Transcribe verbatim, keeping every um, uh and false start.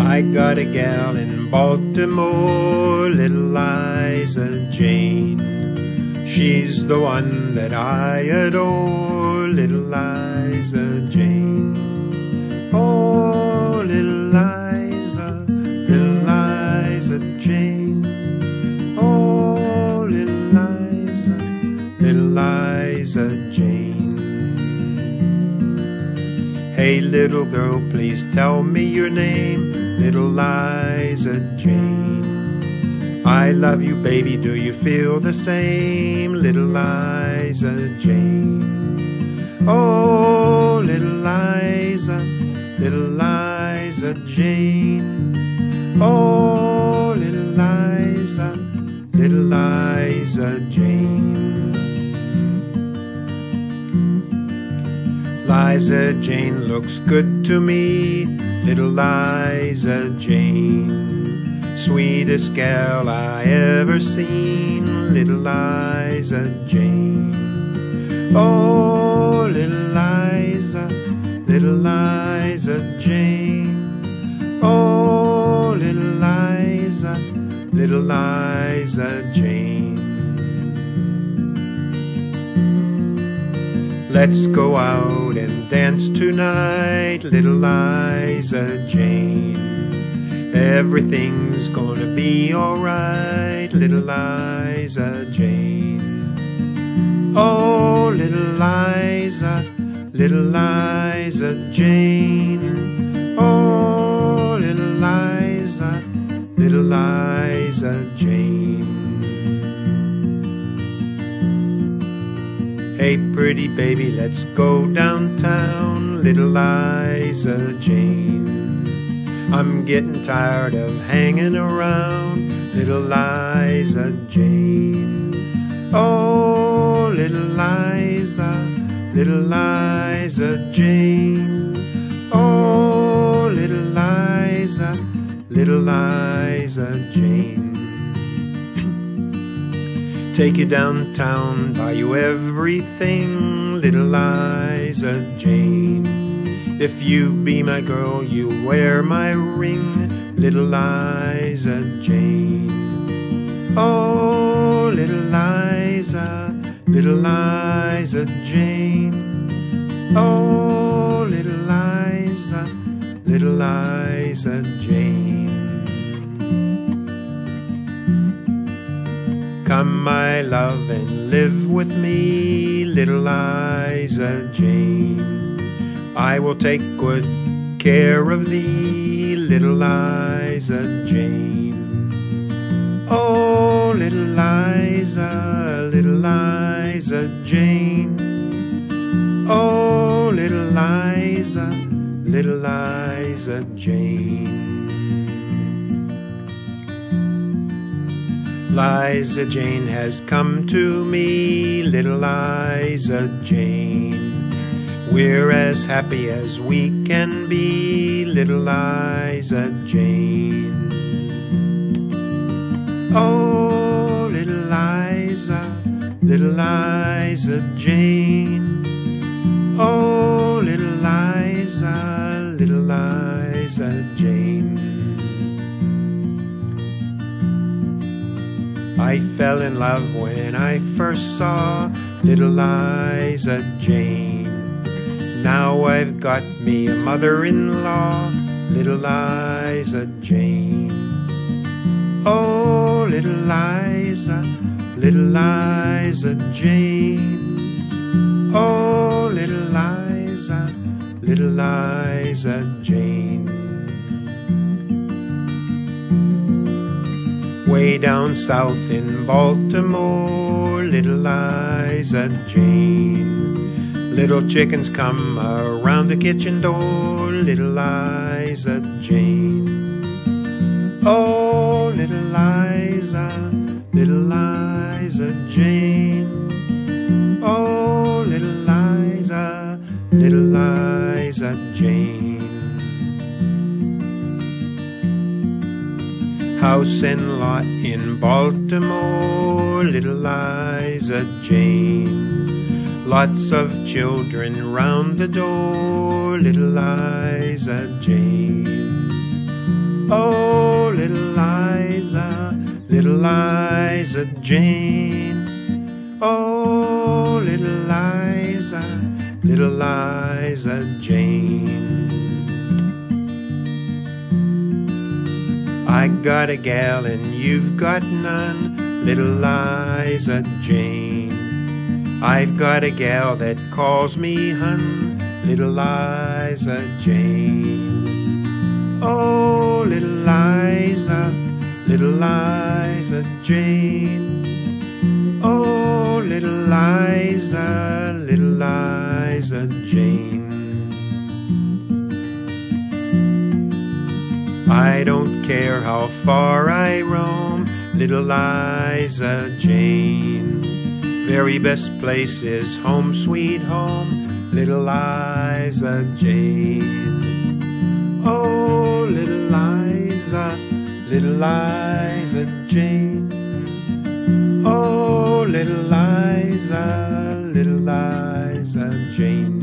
I got a gal in Baltimore, little Liza Jane. She's the one that I adore, little Liza Jane. Oh, little Liza, little Liza Jane. Oh, little Liza, little Liza Jane. Hey, little girl, please tell me your name, little Liza Jane. I love you, baby, do you feel the same, little Liza Jane? Oh, little Liza, little Liza Jane. Oh, little Liza, little Liza Jane. Liza Jane looks good to me, little Liza Jane. Sweetest gal I ever seen, little Liza Jane. Oh, little Liza, little Liza Jane. Oh, little Liza, little Liza Jane. Let's go out and dance tonight, little Liza Jane. Everything's gonna be alright, little Liza Jane. Oh, little Liza, little Liza Jane. Oh, little Liza, little Liza Jane. Hey, pretty baby, let's go downtown, little Liza Jane. I'm getting tired of hanging around, little Liza Jane. Oh, little Liza, little Liza Jane. Oh, little Liza, little Liza Jane. Take you downtown, buy you everything, little Liza Jane. If you be my girl, you wear my ring, little Liza Jane. Oh, little Liza, little Liza Jane. Oh, little Liza, little Liza Jane. Come, my love, and live with me, little Liza Jane. I will take good care of thee, little Liza Jane. Oh, little Liza, little Liza Jane. Oh, little Liza, little Liza Jane. Liza Jane has come to me, little Liza Jane. We're as happy as we can be, little Liza Jane. Oh, little Liza, little Liza Jane. Oh, little Liza, little Liza Jane. I fell in love when I first saw little Liza Jane. Now I've got me a mother-in-law, little Liza Jane. Oh, little Liza, little Liza Jane. Oh, little Liza, little Liza Jane. Way down south in Baltimore, little Liza Jane. Little chickens come around the kitchen door, little Liza Jane. Oh, little Liza, little Liza Jane. Oh, little Liza, little Liza Jane. House and lot in Baltimore, little Liza Jane. Lots of children round the door, little Liza Jane. Oh, little Liza, little Liza Jane. Oh, little Liza, little Liza Jane. I got a gal and you've got none, little Liza Jane. I've got a gal that calls me hun, little Liza Jane. Oh, little Liza, little Liza Jane. Oh, little Liza, little Liza Jane. I don't care how far I roam, little Liza Jane. Very best place is home, sweet home, little Liza Jane. Oh, little Liza, little Liza Jane. Oh, little Liza, little Liza Jane.